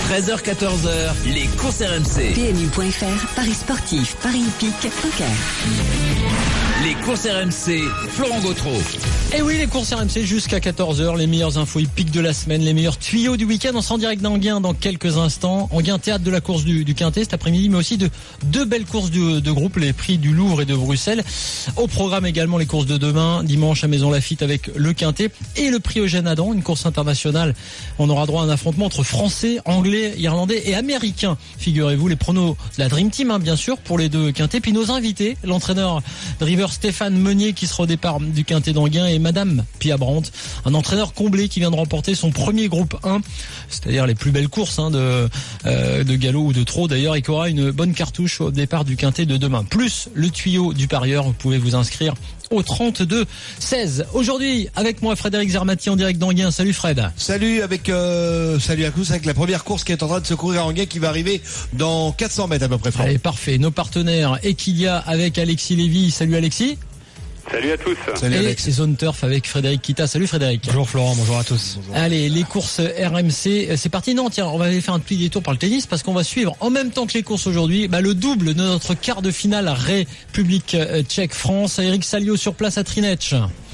13h-14h, les courses RMC. PMU.fr, Paris sportif, Paris hippique, poker. Les courses RMC, Florent Gautreau. Et oui, les courses RMC jusqu'à 14h, les meilleures infos hippiques de la semaine, les meilleurs tuyaux du week-end. On sera en direct d'Enghien dans quelques instants. Enghien, théâtre de la course du Quintet cet après-midi, mais aussi de deux belles courses de groupe, les prix du Louvre et de Bruxelles. Au programme également les courses de demain, dimanche à Maison Lafitte avec le Quintet et le prix Eugène Adam, une course internationale. On aura droit à un affrontement entre Français, Anglais, Irlandais et Américains. Figurez-vous, les pronos de la Dream Team, bien sûr, pour les deux Quintets. Puis nos invités, l'entraîneur driver Stéphane Meunier qui sera au départ du Quintet d'Enghien et Madame Pia Brandt, un entraîneur comblé qui vient de remporter son premier groupe 1, c'est-à-dire les plus belles courses de galop ou de trot d'ailleurs, et qui aura une bonne cartouche au départ du Quintet de demain. Plus le tuyau du parieur, vous pouvez vous inscrire au 32-16. Aujourd'hui, avec moi, Frédéric Zermati en direct d'Enghien. Salut Fred. Salut salut à tous avec la première course qui est en train de se courir à Enghien qui va arriver dans 400 mètres à peu près. Allez, parfait. Nos partenaires Equidia avec Alexis Lévy. Salut Alexis. Salut à tous. Salut Alex. Et Zone Turf avec Frédéric Kita. Salut Frédéric. Bonjour Florent, bonjour à tous. Bonjour. Allez, les courses RMC, c'est parti. Non, tiens, on va aller faire un petit détour par le tennis parce qu'on va suivre en même temps que les courses aujourd'hui, le double de notre quart de finale République tchèque France. Eric Salio sur place à Trinec.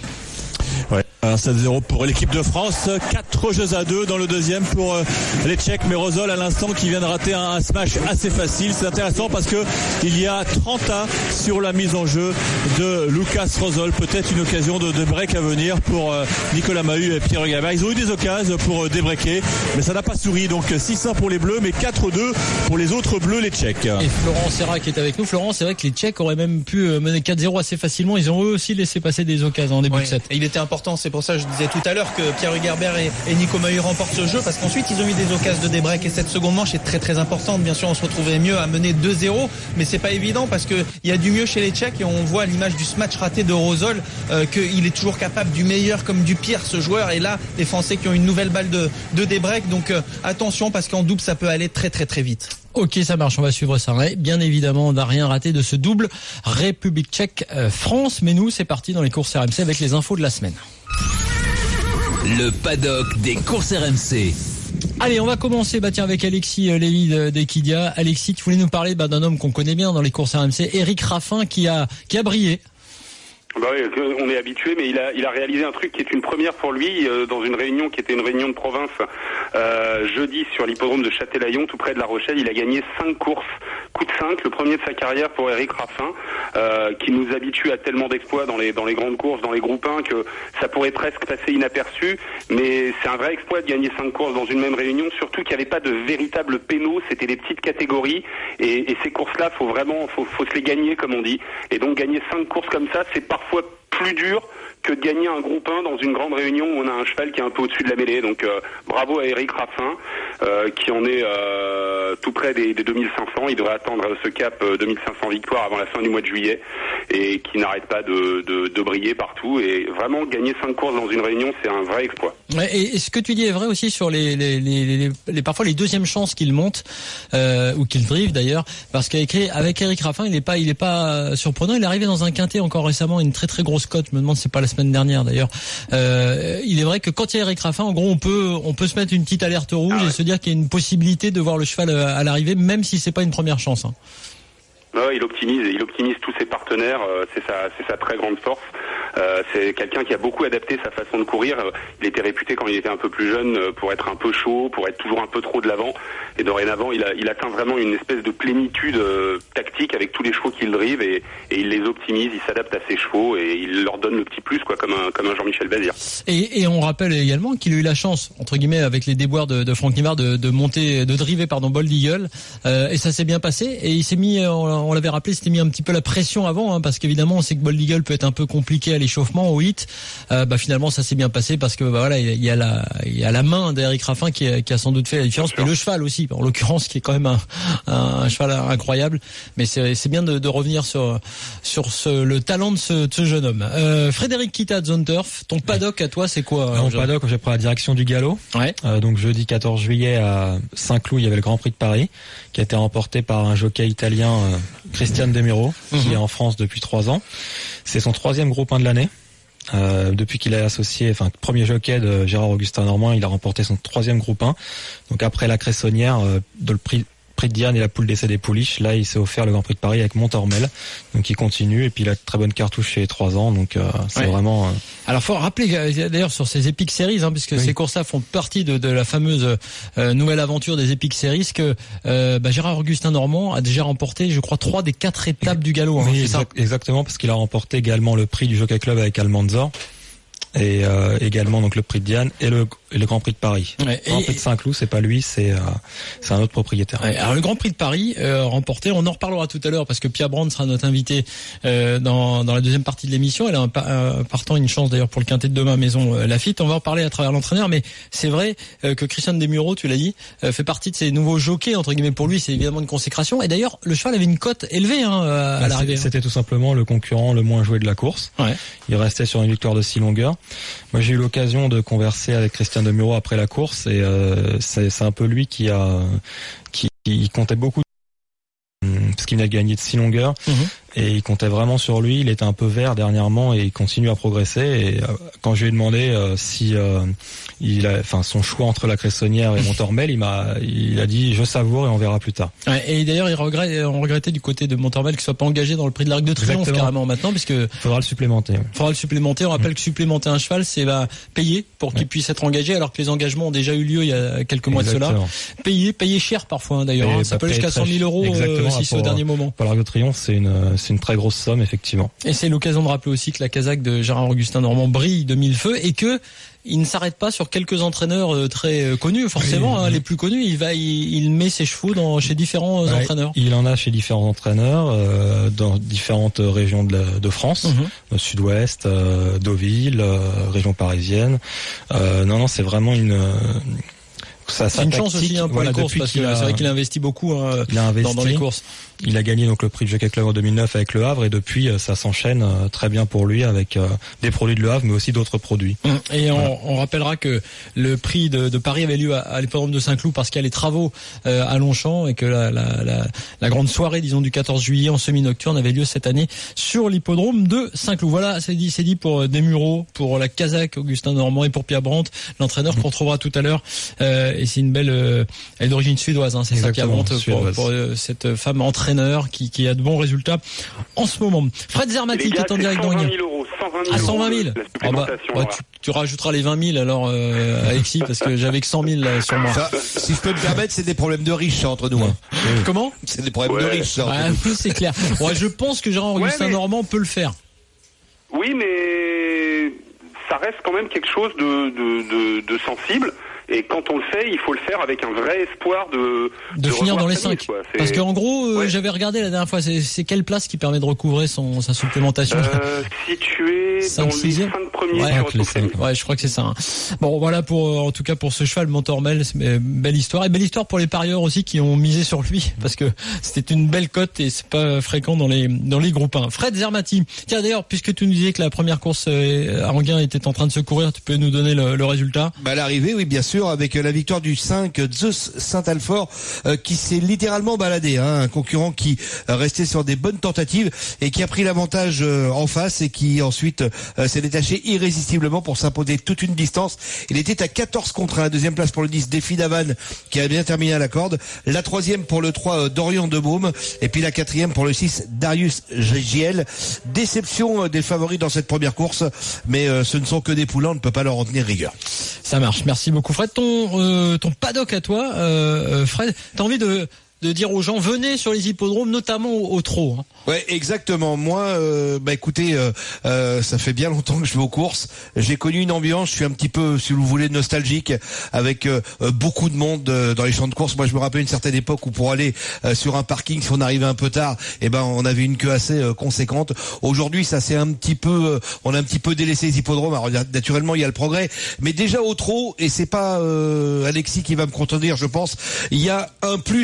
Ouais, 7-0 pour l'équipe de France, 4 jeux à 2 dans le deuxième pour les Tchèques, mais Rosol à l'instant qui vient de rater un smash assez facile. C'est intéressant parce que il y a 30 sur la mise en jeu de Lucas Rosol, peut-être une occasion de break à venir pour Nicolas Mahut et Pierre Gabert. Ils ont eu des occasions pour débreaker, mais ça n'a pas souri, donc 6-1 pour les Bleus, mais 4-2 pour les autres Bleus, les Tchèques. Et Florent Serra qui est avec nous. Florent, c'est vrai que les Tchèques auraient même pu mener 4-0 assez facilement, ils ont eux aussi laissé passer des occasions en début de set. Et il était important, c'est pour ça que je disais tout à l'heure que Pierre Hugerbert et Nico Mahut remportent ce jeu, parce qu'ensuite ils ont eu des occasions de débreak et cette seconde manche est très très importante. Bien sûr on se retrouvait mieux à mener 2-0, mais c'est pas évident parce que il y a du mieux chez les Tchèques et on voit à l'image du smash raté de Rosol qu'il est toujours capable du meilleur comme du pire ce joueur, et là les Français qui ont une nouvelle balle de débreak, donc attention parce qu'en double ça peut aller très très très vite. Ok, ça marche, on va suivre ça. Bien évidemment, on n'a rien raté de ce double République tchèque France, mais nous c'est parti dans les courses RMC avec les infos de la semaine. Le paddock des courses RMC. Allez, on va commencer avec Alexis Lévy d'Equidia. Alexis, tu voulais nous parler d'un homme qu'on connaît bien dans les courses RMC, Eric Raffin, qui a brillé. Bah oui, on est habitué, mais il a réalisé un truc qui est une première pour lui dans une réunion qui était une réunion de province jeudi sur l'hippodrome de Châtelaillon, tout près de La Rochelle. Il a gagné 5 courses, coup de 5, le premier de sa carrière pour Eric Raffin, qui nous habitue à tellement d'exploits dans les grandes courses, dans les groupes 1, que ça pourrait presque passer inaperçu, mais c'est un vrai exploit de gagner 5 courses dans une même réunion, surtout qu'il n'y avait pas de véritables pénaux, c'était des petites catégories, et ces courses-là, faut se les gagner, comme on dit, et donc gagner 5 courses comme ça, c'est parfois plus dur que de gagner un groupe 1 dans une grande réunion où on a un cheval qui est un peu au-dessus de la mêlée. Donc bravo à Eric Raffin qui en est tout près des 2500. Il devrait attendre ce cap 2500 victoires avant la fin du mois de juillet, et qui n'arrête pas de briller partout. Et vraiment gagner 5 courses dans une réunion, c'est un vrai exploit. Ouais, et ce que tu dis est vrai aussi sur les parfois les deuxièmes chances qu'il monte ou qu'il drive d'ailleurs, parce qu'avec Eric Raffin, il est pas surprenant. Il est arrivé dans un quintet encore récemment, une très très grosse cote. Je me demande si c'est pas la semaine dernière d'ailleurs. Il est vrai que quand il y a Eric Raffin, en gros, on peut se mettre une petite alerte rouge et se dire qu'il y a une possibilité de voir le cheval à l'arrivée, même si c'est pas une première chance. Ouais, il optimise tous ses partenaires, c'est sa très grande force. C'est quelqu'un qui a beaucoup adapté sa façon de courir. Il était réputé quand il était un peu plus jeune pour être un peu chaud, pour être toujours un peu trop de l'avant. Et dorénavant, il atteint vraiment une espèce de plénitude tactique avec tous les chevaux qu'il drive, et il les optimise, il s'adapte à ses chevaux et il leur donne le petit plus, quoi, comme un Jean-Michel Bazir. Et on rappelle également qu'il a eu la chance, entre guillemets, avec les déboires de Franck Nivard, de driver Bold Eagle, et ça s'est bien passé. Et il s'est mis, on l'avait rappelé, c'était mis un petit peu la pression avant, parce qu'évidemment on sait que Bold Eagle peut être un peu compliqué à l'échauffement, au hit. Finalement ça s'est bien passé parce que il y a la main d'Eric Raffin qui a sans doute fait la différence, mais le cheval aussi, en l'occurrence, qui est quand même un cheval incroyable. Mais c'est bien de revenir sur le talent de ce jeune homme. Frédéric Kita de Zone Turf, ton paddock à toi c'est quoi? Mon paddock, j'ai pris la direction du galop. Ouais. Donc jeudi 14 juillet à Saint-Cloud, il y avait le Grand Prix de Paris qui a été remporté par un jockey italien, Christian Demiro, qui est en France depuis 3 ans. C'est son 3e groupe 1 de l'année. Depuis qu'il est associé, premier jockey de Gérard Augustin Normand, il a remporté son 3e groupe 1. Donc après la Cressonnière, dans le prix de Diane et la poule d'essai des Pouliches, là il s'est offert le Grand Prix de Paris avec Montormel, donc il continue, et puis il a de très bonne cartouche chez les 3 ans, donc c'est vraiment... Alors faut rappeler d'ailleurs sur ces Epic Series, puisque ces courses-là font partie de la fameuse nouvelle aventure des Epic Series, que Gérard Augustin Normand a déjà remporté, je crois, 3 des 4 étapes du galop. Oui, c'est ça. Exactement, parce qu'il a remporté également le prix du Jockey Club avec Almanzor, et également donc le prix de Diane et le Grand Prix de Paris. Le Grand Prix de Saint-Cloud, c'est pas lui, c'est un autre propriétaire. Alors le Grand Prix de Paris remporté, on en reparlera tout à l'heure parce que Pia Brand sera notre invitée dans la deuxième partie de l'émission. Elle a partant une chance d'ailleurs pour le quintet de demain, Maison Lafitte. On va en parler à travers l'entraîneur, mais c'est vrai que Christian Desmureaux, tu l'as dit, fait partie de ces nouveaux jockeys entre guillemets. Pour lui, c'est évidemment une consécration. Et d'ailleurs, le cheval avait une cote élevée à l'arrivée. C'était tout simplement le concurrent le moins joué de la course. Ouais. Il restait sur une victoire de 6 longueurs. Moi, j'ai eu l'occasion de converser avec Christian Desmureaux après la course, et c'est un peu lui qui comptait beaucoup, parce qu'il venait de gagner de 6 longueurs. Et il comptait vraiment sur lui. Il était un peu vert dernièrement et il continue à progresser. Et quand je lui ai demandé si son choix entre la Cressonnière et Montormel, il a dit je savoure et on verra plus tard. Ouais, et d'ailleurs on regrettait du côté de Montormel qu'il soit pas engagé dans le prix de l'Arc de Triomphe carrément maintenant, puisque faudra le supplémenter. On rappelle que supplémenter un cheval, c'est payer pour qu'il puisse être engagé, alors que les engagements ont déjà eu lieu il y a quelques mois de cela. Payer cher parfois d'ailleurs. Ça peut aller jusqu'à 100 000 € si c'est au dernier moment. Pour l'Arc de Triomphe, c'est une très grosse somme, effectivement. Et c'est l'occasion de rappeler aussi que la casaque de Gérard Augustin Normand brille de mille feux, et que il ne s'arrête pas sur quelques entraîneurs très connus, forcément, les plus connus. Il met ses chevaux chez différents entraîneurs. Il en a chez différents entraîneurs, dans différentes régions de France, Sud-Ouest, Deauville, région parisienne. Non, c'est vraiment c'est une chance aussi pour les courses, parce que c'est vrai qu'il a investi beaucoup dans les courses. Il a gagné donc le prix de Jockey Club en 2009 avec le Havre, et depuis ça s'enchaîne très bien pour lui avec des produits de le Havre, mais aussi d'autres produits. Et on rappellera que le prix de Paris avait lieu à l'hippodrome de Saint-Cloud parce qu'il y a les travaux à Longchamp, et que la grande soirée, disons, du 14 juillet en semi-nocturne avait lieu cette année sur l'hippodrome de Saint-Cloud. Voilà, c'est dit pour Desmureaux, pour la casaque Augustin Normand et pour Pia Brandt, l'entraîneur qu'on retrouvera tout à l'heure. Et c'est une belle, elle est d'origine suédoise, c'est ça, Pia Brandt, pour cette femme entraîneur qui a de bons résultats en ce moment. Fred Zermati qui est en direct dans 120 000 euros. 120 000. Tu rajouteras les 20 000 alors, Alexis, parce que j'avais que 100 000 sur moi. Ça, si je peux me permettre, c'est des problèmes de riches entre nous. Comment? C'est des problèmes de riches. Oui, c'est clair. Je pense que Gérard Augustin Normand peut le faire. Oui, mais ça reste quand même quelque chose de sensible. Et quand on le fait, il faut le faire avec un vrai espoir de finir dans les 5. Parce qu'en gros, j'avais regardé la dernière fois, c'est quelle place qui permet de recouvrer sa supplémentation? Si tu es dans les 5 premiers je crois que c'est ça. Bon, voilà en tout cas pour ce cheval Montormel, belle histoire. Et belle histoire pour les parieurs aussi qui ont misé sur lui, parce que c'était une belle cote et c'est pas fréquent dans les groupes 1. Fred Zermati. Tiens, d'ailleurs, puisque tu nous disais que la première course à Anguin était en train de se courir, tu peux nous donner le résultat? L'arrivée, oui, bien sûr, avec la victoire du 5 Zeus Saint-Alfort, qui s'est littéralement baladé, un concurrent qui restait sur des bonnes tentatives et qui a pris l'avantage en face, et qui ensuite s'est détaché irrésistiblement pour s'imposer toute une distance. Il était à 14 contre 1. Deuxième place pour le 10 Défi d'Havane, qui a bien terminé à la corde. La troisième pour le 3 Dorian de Baume, et puis la quatrième pour le 6 Darius Giel. Déception des favoris dans cette première course, mais ce ne sont que des poulains, on ne peut pas leur en tenir rigueur. Ça marche, merci beaucoup Fred. Ton paddock à toi, Fred, t'as envie de dire aux gens, venez sur les hippodromes, notamment au trot. Ouais, exactement. Moi, écoutez, ça fait bien longtemps que je vais aux courses. J'ai connu une ambiance, je suis un petit peu, si vous voulez, nostalgique, avec beaucoup de monde dans les champs de course. Moi, je me rappelle une certaine époque où pour aller sur un parking, si on arrivait un peu tard, on avait une queue assez conséquente. Aujourd'hui, ça c'est on a un petit peu délaissé les hippodromes. Alors, naturellement, il y a le progrès, mais déjà au trot, et c'est pas Alexis qui va me contredire, je pense, il y a un plus pour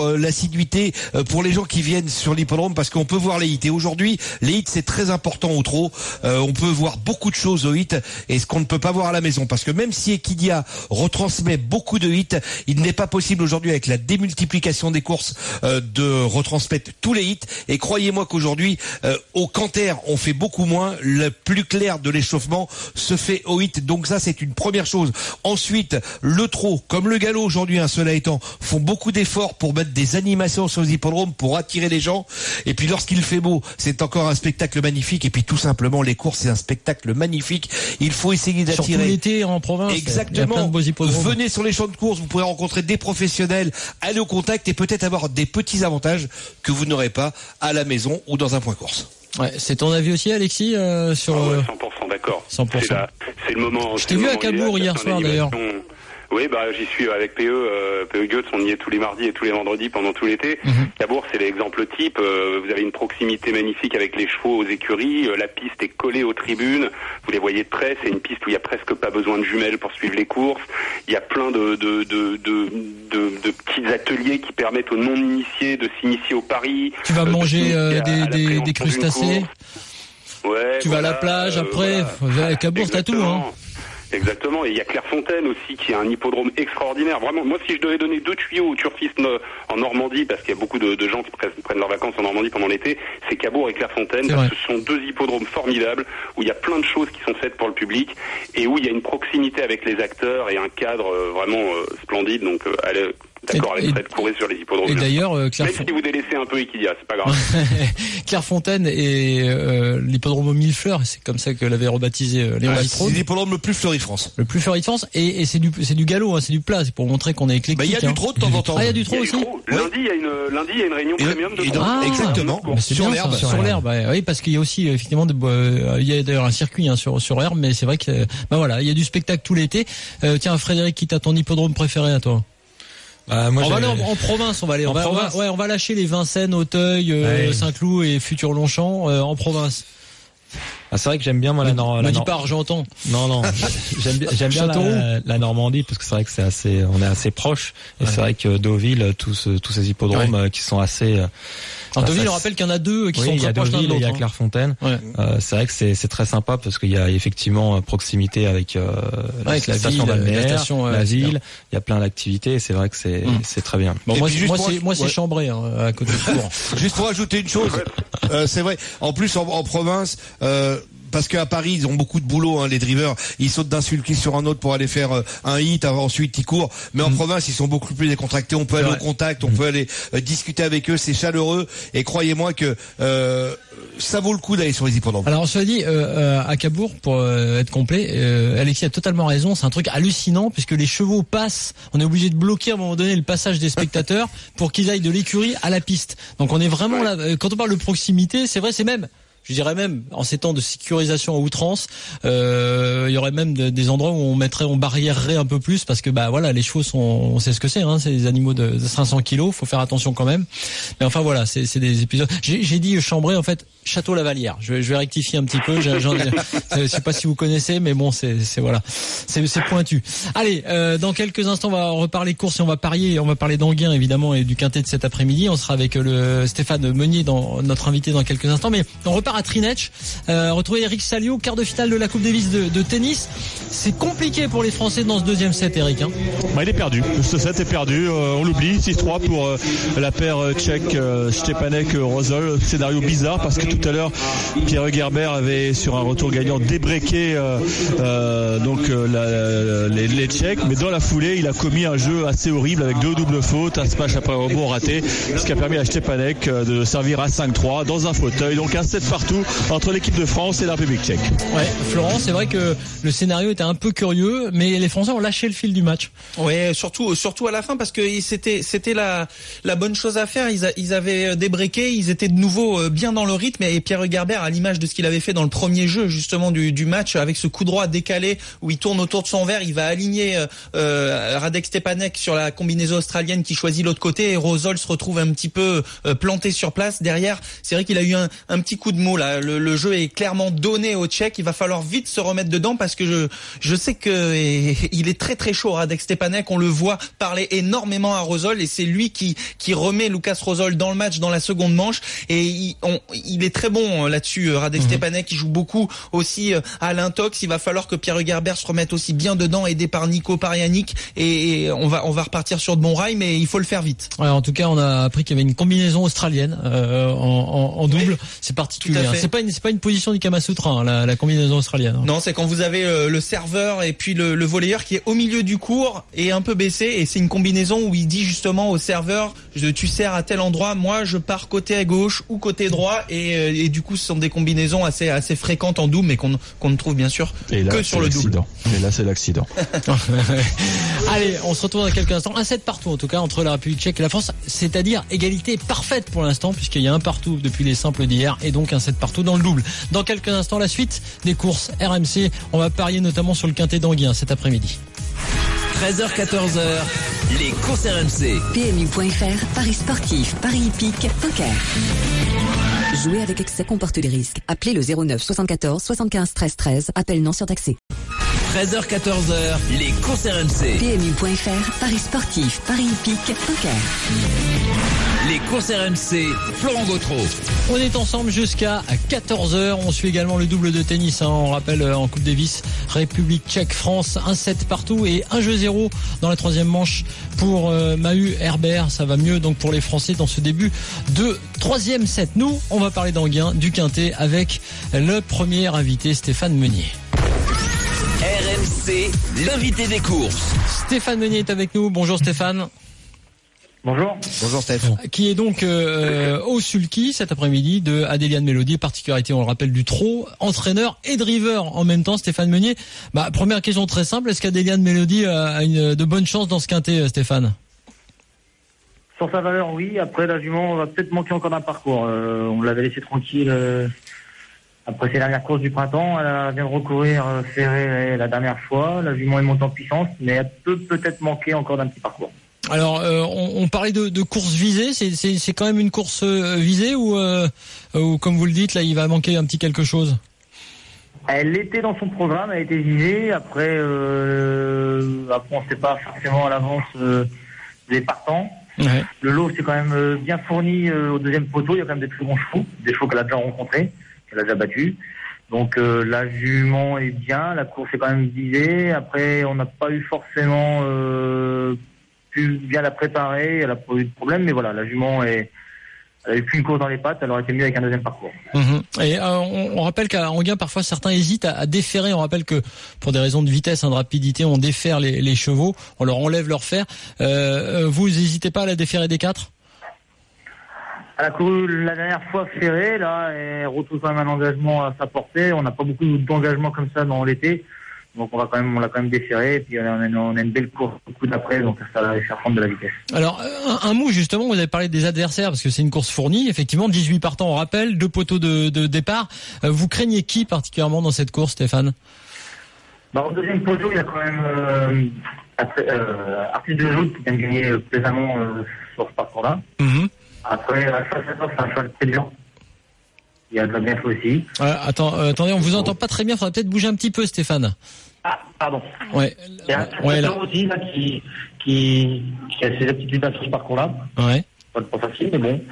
l'assiduité pour les gens qui viennent sur l'hippodrome, parce qu'on peut voir les hits. Et aujourd'hui, les hits, c'est très important au trot. On peut voir beaucoup de choses aux hits, et ce qu'on ne peut pas voir à la maison, parce que même si Equidia retransmet beaucoup de hits, il n'est pas possible aujourd'hui, avec la démultiplication des courses, de retransmettre tous les hits. Et croyez-moi qu'aujourd'hui, au Canter, on fait beaucoup moins. Le plus clair de l'échauffement se fait au hit. Donc ça, c'est une première chose. Ensuite, le trot, comme le galop aujourd'hui, cela étant, font beaucoup d'efforts pour mettre des animations sur les hippodromes, pour attirer les gens. Et puis lorsqu'il fait beau, c'est encore un spectacle magnifique. Et puis tout simplement, les courses, c'est un spectacle magnifique. Il faut essayer d'attirer. Surtout l'été en province. Exactement. Il y a plein de beaux hippodromes. Venez sur les champs de course, vous pourrez rencontrer des professionnels, aller au contact et peut-être avoir des petits avantages que vous n'aurez pas à la maison ou dans un point course. Ouais, c'est ton avis aussi, Alexis, sur 100% d'accord. 100%. C'est le moment. Je t'ai vu à Cabourg hier soir d'ailleurs. Oui, j'y suis avec PE Goetz, on y est tous les mardis et tous les vendredis pendant tout l'été. Cabourg, c'est l'exemple type. Vous avez une proximité magnifique avec les chevaux aux écuries. La piste est collée aux tribunes. Vous les voyez de près. C'est une piste où il y a presque pas besoin de jumelles pour suivre les courses. Il y a plein de petits ateliers qui permettent aux non-initiés de s'initier au pari. Tu vas manger des crustacés. Ouais. Tu vas à la plage après. À Cabourg, t'as tout, hein. Exactement, et il y a Clairefontaine aussi qui est un hippodrome extraordinaire. Vraiment, moi si je devais donner 2 tuyaux aux turfistes en Normandie, parce qu'il y a beaucoup de gens qui prennent leurs vacances en Normandie pendant l'été, c'est Cabourg et Clairefontaine, parce que ce sont 2 hippodromes formidables, où il y a plein de choses qui sont faites pour le public, et où il y a une proximité avec les acteurs et un cadre vraiment splendide, donc allez... D'accord, avec Fred courir sur les hippodromes. Et d'ailleurs, même si vous délaissez un peu Equidia, c'est pas grave. Clairefontaine et l'hippodrome aux 1000 fleurs, c'est comme ça que l'avait rebaptisé Léon Vitrone. C'est l'hippodrome le plus fleuri de France. Le plus fleuri de France, et c'est du galop, c'est du plat, c'est pour montrer qu'on est éclectique. Il y a du trot de temps en temps. Ah, il y a du trot aussi. Lundi, il y a une réunion premium de exactement. Sur l'herbe. Sur l'herbe, oui, parce qu'il y a aussi effectivement il y a d'ailleurs un circuit sur l'herbe, mais c'est vrai que voilà, il y a du spectacle tout l'été. Tiens, Frédéric, qui t'a ton hippodrome préféré à toi? Moi, on va aller en province, on va lâcher les Vincennes, Auteuil, Saint-Cloud et futur Longchamp en province. C'est vrai que j'aime bien moi la dis pas Argentan. Non. j'aime bien la Normandie, parce que c'est vrai que on est assez proche, et c'est vrai que Deauville, tous ces hippodromes qui sont assez. Deauville, on rappelle qu'il y en a 2 qui sont très proches l'un de l'autre. Il y a Clairefontaine. C'est vrai que c'est très sympa, parce qu'il y a effectivement proximité avec la station balnéaire, la ville. Il y a plein d'activités, et c'est vrai que c'est très bien. Bon, moi c'est Chambray, à côté de Tours. Juste pour ajouter une chose, c'est vrai. En plus en province. Parce qu'à Paris, ils ont beaucoup de boulot, les drivers. Ils sautent d'un sulky sur un autre pour aller faire un hit, ensuite ils courent. Mais en province, ils sont beaucoup plus décontractés. On peut aller au contact, on peut aller discuter avec eux. C'est chaleureux. Et croyez-moi que ça vaut le coup d'aller sur les hippodromes. Alors, cela dit, à Cabourg, pour être complet, Alexis a totalement raison. C'est un truc hallucinant, puisque les chevaux passent. On est obligé de bloquer à un moment donné le passage des spectateurs pour qu'ils aillent de l'écurie à la piste. Donc, on est vraiment là. Quand on parle de proximité, c'est vrai, c'est même... Je dirais même, en ces temps de sécurisation à outrance, il y aurait même des endroits où on barrièrerait un peu plus, parce que les chevaux on sait ce que c'est, c'est des animaux de 500 kilos, faut faire attention quand même. Mais enfin voilà, c'est des épisodes. J'ai dit Chambray, en fait, Château-Lavalière. Je vais rectifier un petit peu. Je sais pas si vous connaissez, mais bon, c'est pointu. Allez, dans quelques instants, on va reparler courses et on va parier. On va parler d'Anguin évidemment et du quintet de cet après-midi. On sera avec le Stéphane Meunier, notre invité, dans quelques instants. Mais on repart à Trinech. Retrouver Eric Salio, quart de finale de la Coupe Davis de tennis. C'est compliqué pour les Français dans ce deuxième set, Eric. Il est perdu. Ce set est perdu. On l'oublie. 6-3 pour la paire tchèque Stepanek-Rosol. Scénario bizarre, parce que tout à l'heure, Pierre Gerber avait, sur un retour gagnant, débreaké les Tchèques, mais dans la foulée, il a commis un jeu assez horrible avec 2 doubles fautes, un smash après rebond raté, ce qui a permis à Stepanek de servir à 5-3 dans un fauteuil. Donc un set partout entre l'équipe de France et la République tchèque. Ouais, Florent, c'est vrai que le scénario était un peu curieux, mais les Français ont lâché le fil du match. Ouais, surtout à la fin, parce que c'était la bonne chose à faire. Ils avaient débreaké, ils étaient de nouveau bien dans le rythme, et Pierre Gerber, à l'image de ce qu'il avait fait dans le premier jeu justement du match, avec ce coup droit décalé où il tourne autour de son verre, il va aligner Radek Stepanek sur la combinaison australienne qui choisit l'autre côté, et Rosol se retrouve un petit peu planté sur place derrière. C'est vrai qu'il a eu un petit coup de mou mot là. Le jeu est clairement donné aux Tchèques. Il va falloir vite se remettre dedans parce que je sais que il est très très chaud, Radek Stepanek. On le voit parler énormément à Rosol et c'est lui qui remet Lukáš Rosol dans le match dans la seconde manche et il est très bon là-dessus. Radek Stepanek, il joue beaucoup aussi à l'intox. Il va falloir que Pierre Hugerbert se remette aussi bien dedans, aidé par Nico Parianic et on va repartir sur de bons rails, mais il faut le faire vite. Ouais, en tout cas, on a appris qu'il y avait une combinaison australienne en double. Oui, c'est particulier. C'est pas une position du Kamasutra, hein, la combinaison australienne. Non, c'est quand vous avez le serveur et puis le volleyeur qui est au milieu du court et un peu baissé, et c'est une combinaison où il dit justement au serveur tu sers à tel endroit, moi je pars côté à gauche ou côté droit, et du coup ce sont des combinaisons assez fréquentes en double, mais qu'on ne trouve bien sûr que sur le double. Et là c'est l'accident. Allez, on se retrouve dans quelques instants. 1-7 partout en tout cas entre la République tchèque et la France, c'est-à-dire égalité parfaite pour l'instant puisqu'il y a un partout depuis les simples d'hier et donc un 7 partout dans le double. Dans quelques instants, la suite des courses RMC. On va parier notamment sur le quintet d'Anguien cet après-midi. 13h-14h, les courses RMC. PMU.fr, paris sportif, paris hippique, poker. Jouer avec excès comporte des risques. Appelez le 09 74 75 13 13. Appel non surtaxé. 13h-14h, les courses RMC. PMU.fr, paris sportif, paris hippique, poker. Les courses RMC, Florent Gautreau. On est ensemble jusqu'à 14h. On suit également le double de tennis. On rappelle en Coupe Davis, République tchèque, France, 1-7 partout et 1-0 dans la troisième manche pour Mahu Herbert. Ça va mieux donc pour les Français dans ce début de troisième set. Nous, on va parler d'Anguien, du quintet avec le premier invité, Stéphane Meunier. RMC, l'invité des courses. Stéphane Meunier est avec nous. Bonjour Stéphane. Bonjour. Bonjour Steph. Qui est donc au sulky cet après-midi de Adéliane Mélodie, particularité on le rappelle du trot, entraîneur et driver en même temps, Stéphane Meunier. Première question très simple, est-ce qu'Adéliane Mélodie a de bonnes chances dans ce quintet, Stéphane? Sur sa valeur, oui. Après, la jument va peut-être manquer encore d'un parcours. On l'avait laissé tranquille après ses dernières courses du printemps. Elle vient de recourir ferré la dernière fois. La jument est montée en puissance, mais elle peut peut-être manquer encore d'un petit parcours. Alors, on parlait de course visée. C'est quand même une course visée ou comme vous le dites, là, il va manquer un petit quelque chose? Elle était dans son programme, elle a été visée. Après, on ne sait pas forcément à l'avance des partants. Ouais. Le lot, c'est quand même bien fourni au deuxième poteau. Il y a quand même des très bons chevaux, des chevaux qu'elle a déjà rencontrés, qu'elle a déjà battus. Donc la jument est bien, la course est quand même visée. Après, on n'a pas eu forcément pu bien la préparer, elle a pas eu de problème, mais voilà, la jument elle a eu plus une course dans les pattes, elle aurait été mieux avec un deuxième parcours. Et on rappelle qu'à Anguien, parfois certains hésitent à déferrer. On rappelle que pour des raisons de vitesse, de rapidité, on défère les chevaux, on leur enlève leur fer. Vous n'hésitez pas à la déférer des 4? Elle a couru la dernière fois ferrée, là, elle retrouve quand même un engagement à sa portée. On n'a pas beaucoup d'engagement comme ça dans l'été. Donc on l'a quand même déféré, et puis on a une belle course au coup d'après, donc ça va faire prendre de la vitesse. Alors un mot justement, vous avez parlé des adversaires parce que c'est une course fournie, effectivement 18 partants on rappelle, 2 poteaux de départ. Vous craignez qui particulièrement dans cette course, Stéphane? Au deuxième poteau, il y a quand même Artiste de Joute qui vient de gagner plaisamment sur ce parcours-là. Après, la face à c'est un cheval très dur. Il y a de la bien fait aussi. Attendez, on vous entend pas très bien. Faudrait peut-être bouger un petit peu, Stéphane. Ah, pardon. Ouais. Il y a un là aussi là qui a ses aptitudes sur ce parcours-là. Ouais. Pas facile, mais bon.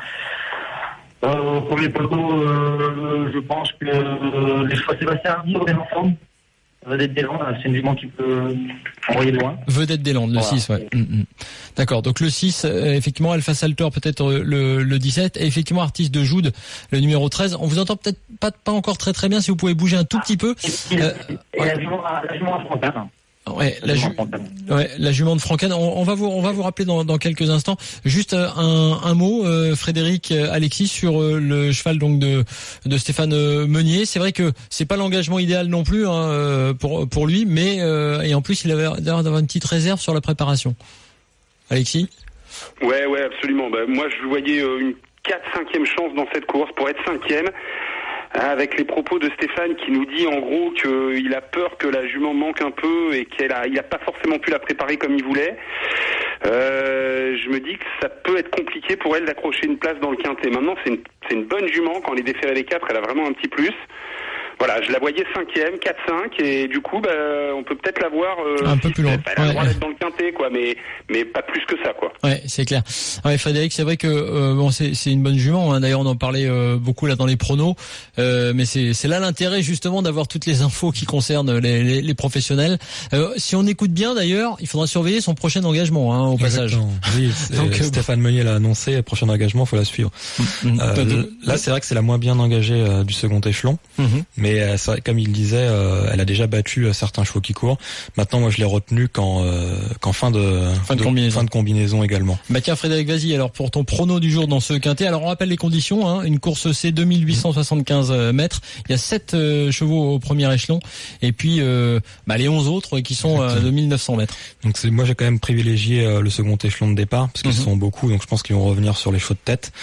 Au premier poteau, je pense que les choix Sébastien Hardy reviennent ensemble. Vedette des Landes, c'est une jument qui peut envoyer loin. Vedette des Landes, le 6, ouais. D'accord, donc le 6, effectivement, Alpha Salter peut-être le 17, et effectivement Artiste de Joude, le numéro 13. On vous entend peut-être pas encore très très bien, si vous pouvez bouger un tout petit peu. Et la jument à Frontin. Ouais, la jument de Franken. On va vous rappeler dans quelques instants. Juste un mot, Frédéric Alexis, sur le cheval donc de Stéphane Meunier. C'est vrai que c'est pas l'engagement idéal non plus pour lui, mais et en plus il avait l'air d'avoir une petite réserve sur la préparation. Alexis? Ouais, absolument. Moi je voyais une 4-5e chance dans cette course pour être 5e. Avec les propos de Stéphane qui nous dit en gros qu'il a peur que la jument manque un peu et il a pas forcément pu la préparer comme il voulait. Je me dis que ça peut être compliqué pour elle d'accrocher une place dans le quintet. Maintenant, c'est une bonne jument. Quand elle est déférée des 4, elle a vraiment un petit plus. Voilà, je la voyais 5e, 4-5, et du coup, on peut peut-être la voir un peu plus loin. Elle a le droit d'être dans le quintet, quoi, mais pas plus que ça, quoi. Ouais, c'est clair. Ouais, Frédéric, c'est vrai que c'est une bonne jument. Hein. D'ailleurs, on en parlait beaucoup là dans les pronos, mais c'est là l'intérêt justement d'avoir toutes les infos qui concernent les professionnels. Si on écoute bien, d'ailleurs, il faudra surveiller son prochain engagement, hein, au passage. Oui, donc Stéphane Meunier l'a annoncé. Le prochain engagement, faut la suivre. Là, c'est vrai que c'est la moins bien engagée du second échelon. Mais comme il disait, elle a déjà battu certains chevaux qui courent. Maintenant, moi, je l'ai retenue qu'en fin de combinaison également. Bah tiens, Frédéric, vas-y. Alors pour ton prono du jour dans ce quintet, alors on rappelle les conditions. Hein, une course C 2875 mètres. Il y a 7 chevaux au premier échelon, et puis les 11 autres qui sont à 2900 mètres. Donc moi, j'ai quand même privilégié le second échelon de départ parce qu'ils sont beaucoup. Donc je pense qu'ils vont revenir sur les chevaux de tête.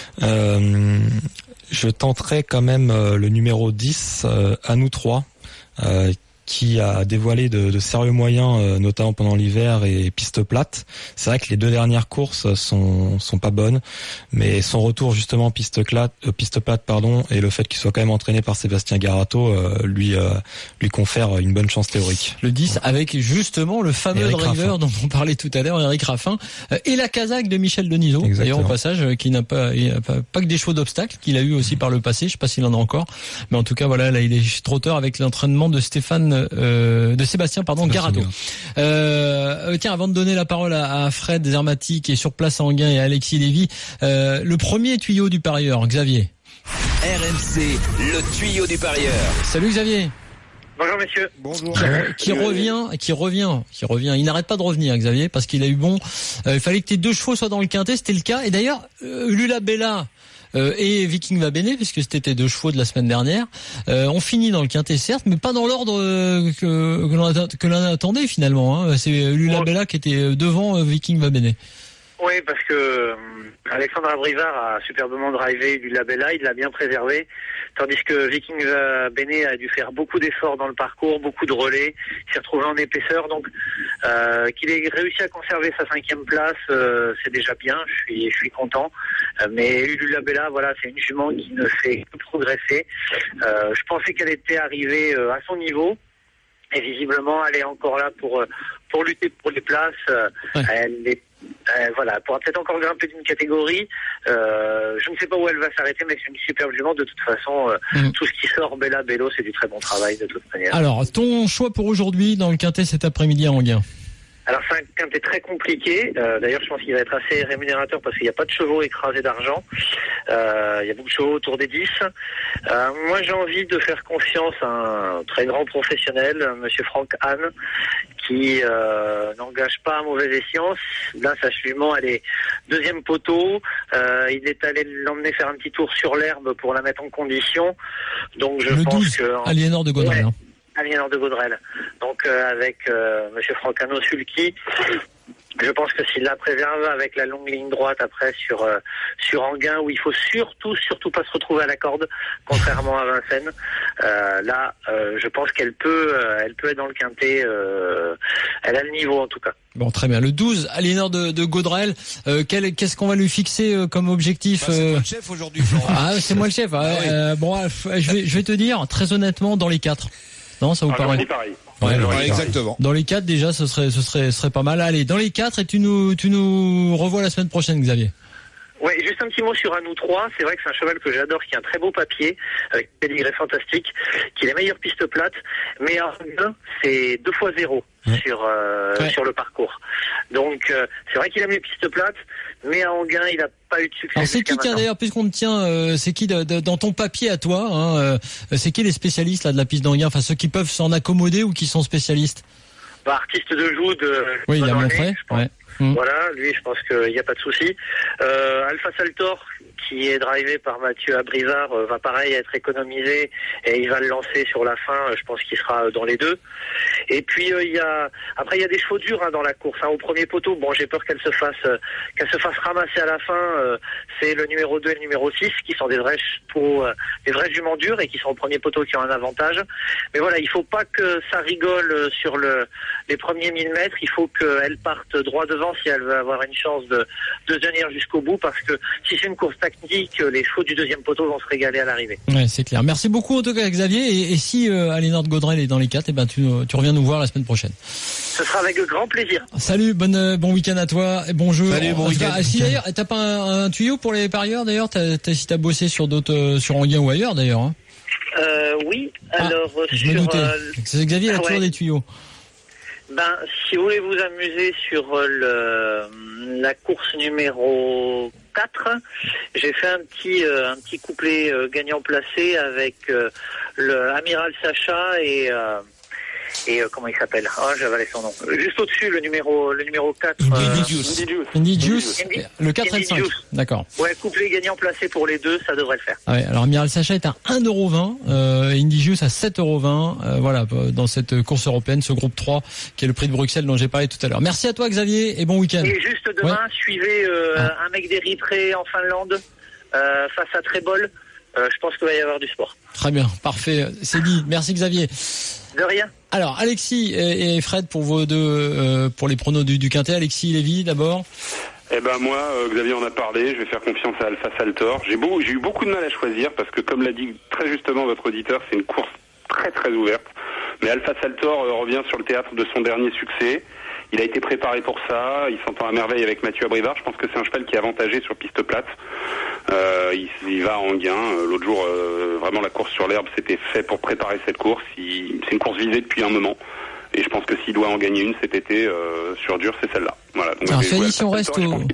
Je tenterai quand même le numéro 10, à nous 3, qui a dévoilé de sérieux moyens, notamment pendant l'hiver et piste plate. C'est vrai que les 2 dernières courses sont pas bonnes, mais son retour justement piste plate, et le fait qu'il soit quand même entraîné par Sébastien Garato lui confère une bonne chance théorique. Le 10 avec justement le fameux Eric driver Raffin, dont on parlait tout à l'heure, Eric Raffin, et la Kazakh de Michel Denisot, d'ailleurs au passage, qui n'a pas que des chevaux d'obstacles, qu'il a eu aussi par le passé. Je sais pas s'il en a encore, mais en tout cas voilà, là il est trotteur avec l'entraînement de Sébastien Garato. Tiens, avant de donner la parole à Fred Zermatt, qui est sur place à Enghien, et à Alexis Lévy, le premier tuyau du parieur, Xavier. RMC, le tuyau du parieur. Salut Xavier. Bonjour messieurs. Bonjour. Qui revient. Il n'arrête pas de revenir, Xavier, parce qu'il a eu bon. Il fallait que tes 2 chevaux soient dans le quintet, c'était le cas. Et d'ailleurs, Lula Bella et Viking Va Bene, puisque c'était tes 2 chevaux de la semaine dernière, on finit dans le quintet certes, mais pas dans l'ordre que l'on attendait finalement. Hein. C'est Lula Bella qui était devant Viking Va Bene. Oui, parce que Alexandre Abrivard a superbement drivé Lula Bella, il l'a bien préservé, tandis que Viking Va Bene a dû faire beaucoup d'efforts dans le parcours, beaucoup de relais, il s'est retrouvé en épaisseur, donc qu'il ait réussi à conserver sa 5e place, c'est déjà bien, je suis content. Mais Lula Bella, voilà, c'est une jument qui ne fait que progresser. Je pensais qu'elle était arrivée à son niveau. Et visiblement, elle est encore là pour lutter pour les places. Elle pourra peut-être encore grimper d'une catégorie. Je ne sais pas où elle va s'arrêter, mais c'est une superbe jument. De toute façon, tout ce qui sort Bella Bello, c'est du très bon travail de toute manière. Alors, ton choix pour aujourd'hui dans le quintet cet après-midi à Enghien? Alors c'est un quintet très compliqué. D'ailleurs, je pense qu'il va être assez rémunérateur parce qu'il n'y a pas de chevaux écrasés d'argent. Il y a beaucoup de chevaux autour des 10. Moi, j'ai envie de faire confiance à un très grand professionnel, Monsieur Franck Hahn, qui n'engage pas à mauvaise escient. Là, sa jument, elle est 2e poteau. Il est allé l'emmener faire un petit tour sur l'herbe pour la mettre en condition. Donc, je pense 12, que Aliénor de Gaudrel. Ouais. Aliénor de Gaudrel. Donc avec Monsieur Francano Sulky, je pense que s'il la préserve avec la longue ligne droite après sur Enghien, où il faut surtout pas se retrouver à la corde, contrairement à Vincennes. Là, je pense qu'elle peut être dans le quintet. Elle a le niveau en tout cas. Bon, très bien. Le 12, Aliénor de Gaudrel. Qu'est-ce qu'on va lui fixer comme objectif? C'est moi le chef aujourd'hui. C'est moi le chef. Je vais te dire très honnêtement, dans les 4. Non, ça vous paraît pareil. Ouais, exactement. Dans les 4 déjà, ce serait pas mal. Allez, dans les 4, et tu nous revois la semaine prochaine, Xavier. Oui, juste un petit mot sur Anou 3. C'est vrai que c'est un cheval que j'adore, qui a un très beau papier, avec une pédigrée fantastique, qui est les meilleures pistes plates, mais en c'est 2 fois 0 sur le parcours. Donc, c'est vrai qu'il aime les pistes plates, mais à Enghien, il n'a pas eu de succès. Alors, c'est qui, d'ailleurs, puisqu'on te tient, c'est qui dans ton papier à toi, c'est qui les spécialistes là de la piste d'Enghien, enfin ceux qui peuvent s'en accommoder ou qui sont spécialistes? Artiste de joue oui, il a montré. Ouais. Voilà, lui, je pense qu'il n'y a pas de souci. Alpha Saltor, qui est drivé par Mathieu Abrivard, va pareil être économisé et il va le lancer sur la fin. Je pense qu'il sera dans les 2. Et puis il y a des chevaux durs dans la course. Au premier poteau, bon, j'ai peur qu'elle se fasse ramasser à la fin. C'est le numéro 2 et le numéro 6 qui sont des vrais chevaux, des vrais juments durs et qui sont au premier poteau qui ont un avantage. Mais voilà, il faut pas que ça rigole sur les premiers 1000 mètres. Il faut qu'elle parte droit devant si elle veut avoir une chance de tenir jusqu'au bout, parce que si c'est une course tactique, les chevaux du deuxième poteau vont se régaler à l'arrivée. Ouais, c'est clair. Merci beaucoup en tout cas Xavier. Et si Aliénor de Gaudrel est dans les 4, tu reviens nous voir la semaine prochaine. Ce sera avec grand plaisir. Salut, bon week-end à toi et bon jeu. Salut, bon week-end. Si d'ailleurs, t'as pas un tuyau pour les parieurs d'ailleurs, si t'as bossé sur d'autres, sur Anguien ou ailleurs d'ailleurs. Hein. Oui. Alors je me doutais. Xavier a toujours des tuyaux. Si vous voulez vous amuser sur la course numéro 4, j'ai fait un petit couplet gagnant placé avec le Amiral Sacha et comment il s'appelle? J'avais son nom. Juste au-dessus, le numéro 4. Indy Juice. Le 4 et le 5. D'accord. Ouais, couplet gagnant placé pour les deux, ça devrait le faire. Ouais, alors Amiral Sacha est à 1,20 €, Indy Juice à 7,20 €. Voilà, dans cette course européenne, ce groupe 3, qui est le prix de Bruxelles dont j'ai parlé tout à l'heure. Merci à toi Xavier et bon week-end. Et juste demain, suivez un mec d'Érythrée en Finlande, face à Trébol. Je pense qu'il va y avoir du sport. Très bien, parfait. C'est dit. Merci Xavier. De rien. Alors Alexis et Fred pour vos deux pour les pronos du Quintet. Alexis Lévy d'abord. Moi, Xavier en a parlé, je vais faire confiance à Alpha Saltor. J'ai eu beaucoup de mal à choisir parce que, comme l'a dit très justement votre auditeur, c'est une course très très ouverte. Mais Alpha Saltor revient sur le théâtre de son dernier succès. Il a été préparé pour ça, il s'entend à merveille avec Mathieu Abrivard. Je pense que c'est un cheval qui est avantagé sur piste plate. Il va en gain. L'autre jour, vraiment la course sur l'herbe, c'était fait pour préparer cette course. C'est une course visée depuis un moment. Et je pense que s'il doit en gagner une cet été, sur dur, c'est celle-là. Voilà. Donc alors Freddy, si on reste